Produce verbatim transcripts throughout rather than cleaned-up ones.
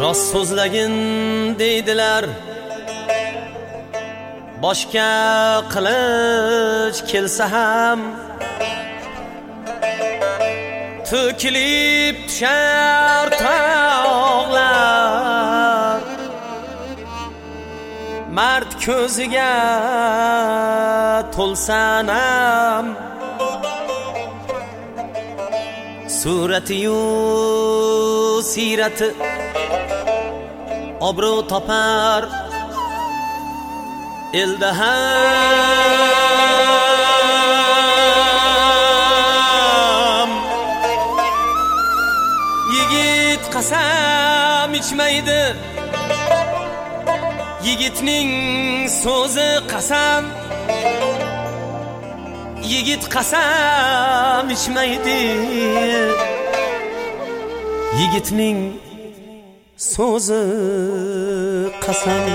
rost so'zlagin deydilar, boshga qilich kelsa ham to'kilib tushar tog'lar. Mard ko'ziga to'lsanam surati-yu siyrati obro' topar elda ham. Yigit qasam ichmaydi, yigitning so'zi qasam. Yigit qasam ichmaydi, yigitning so'zi qasam.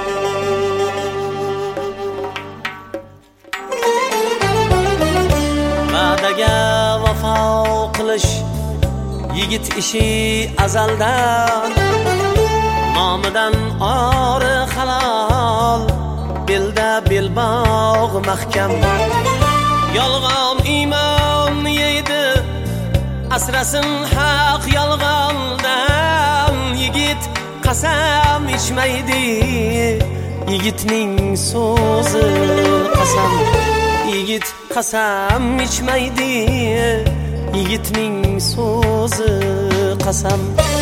Va'daga vafo qilish yigit ishi azaldan. Nomidan ori halol, belda belbog' mahkam. Yolg'on iymon yeydi, asrasin haq yolg'ondan. Yigit qasam ichmaydi, yigitning so'zi qasam. Yigit qasam ichmaydi, yigitning so'zi qasam.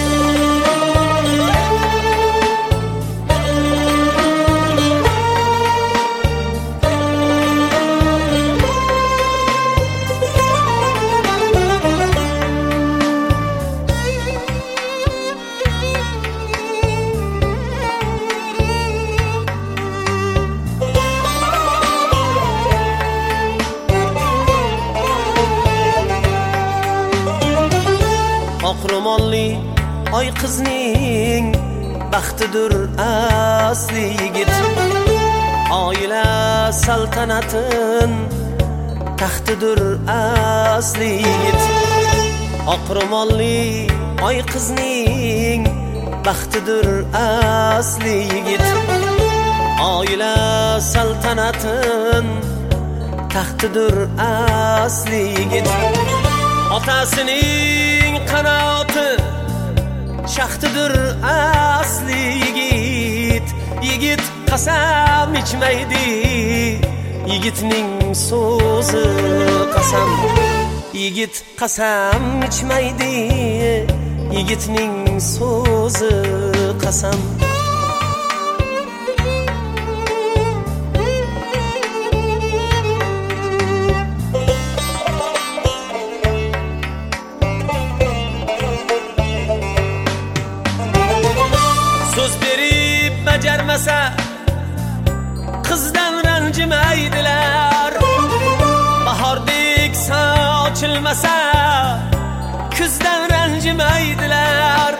Oqro'molli oy qizning baxtidir asli yigit. Oila saltanatin taxtidir asli yigit. Oqro'molli oy qizning baxtidir asli yigit. Oila saltanatin taxtidir asli yigit. Otasining qanoti shaxtidir asli yigit. Yigit qasam ichmaydi, yigitning so'zi qasam. Yigit qasam ichmaydi, yigitning so'zi qasam. So'z berib bajarmasa qizdan ranjimaydilar. Bahordek sochilmasa kuzdan ranjimaydilar.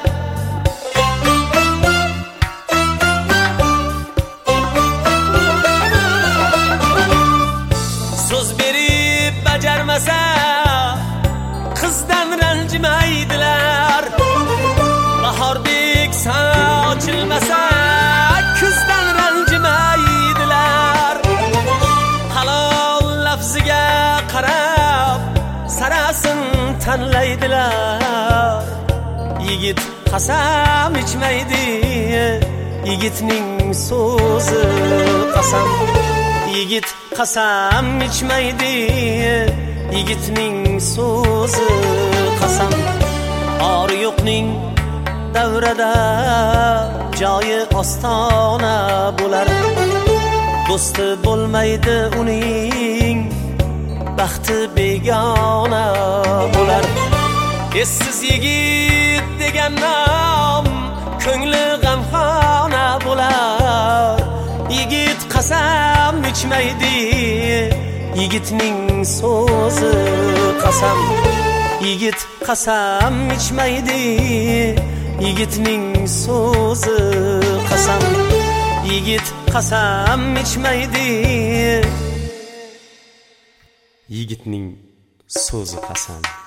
So'z berib bajarmasa qizdan ranjimaydilar. Bahordek sochilmasa kuzdan ranjimaydilar. Halol lafziga qarab sarasin tanlaydilar. Yigit qasam ichmaydi, yigitning so'zi qasam. Yigit qasam ichmaydi, yigitning so'zi qasam. Ori yo'qning davrada joyi ostona bo'lar. Do'sti bo'lmaydi uning, baxti begona bo'lar. Essiz yigit degan nom ko'ngli g'amxona bo'lar. Yigit qasam ichmaydi, yigitning so'zi qasam. Yigit qasam ichmaydi, yigitning so'zi qasam. Yigit qasam ichmaydi, yigitning so'zi qasam.